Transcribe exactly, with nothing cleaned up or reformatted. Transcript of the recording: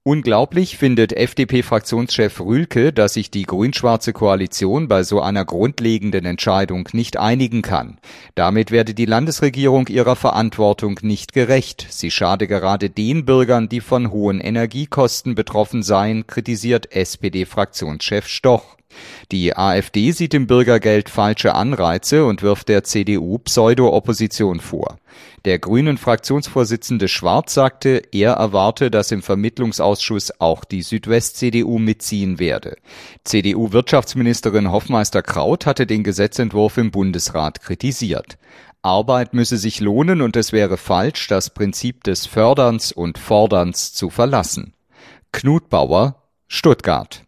Unglaublich findet F D P-Fraktionschef Rühlke, dass sich die grün-schwarze Koalition bei so einer grundlegenden Entscheidung nicht einigen kann. Damit werde die Landesregierung ihrer Verantwortung nicht gerecht. Sie schade gerade den Bürgern, die von hohen Energiekosten betroffen seien, kritisiert S P D-Fraktionschef Stoch. Die AfD sieht im Bürgergeld falsche Anreize und wirft der C D U Pseudo-Opposition vor. Der Grünen-Fraktionsvorsitzende Schwarz sagte, er erwarte, dass im Vermittlungsausschuss auch die Südwest-C D U mitziehen werde. C D U-Wirtschaftsministerin Hoffmeister-Kraut hatte den Gesetzentwurf im Bundesrat kritisiert. Arbeit müsse sich lohnen und es wäre falsch, das Prinzip des Förderns und Forderns zu verlassen. Knut Bauer, Stuttgart.